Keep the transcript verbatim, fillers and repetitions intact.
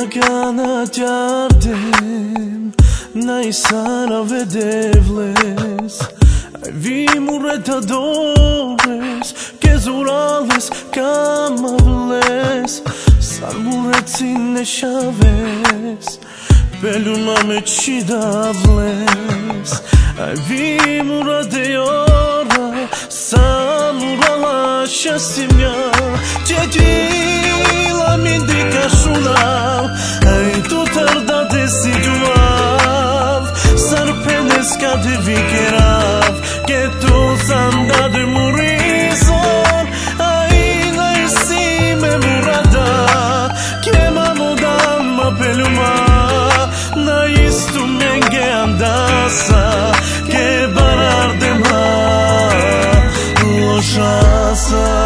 Gana djardim na i sarave devles vi mureta dores ke zurales kamavles sar muretsin ne shaves beluma me chidavles vi murade yora samurala shasimya Cecila mindika shunal Ai tu tarda desi juav Sarpenes kade vikerav Ke tu sanda de murizon Ai naisi me murada Ke mamudan ma peluma Naistu menge andasa Ke barar de ma Loshasa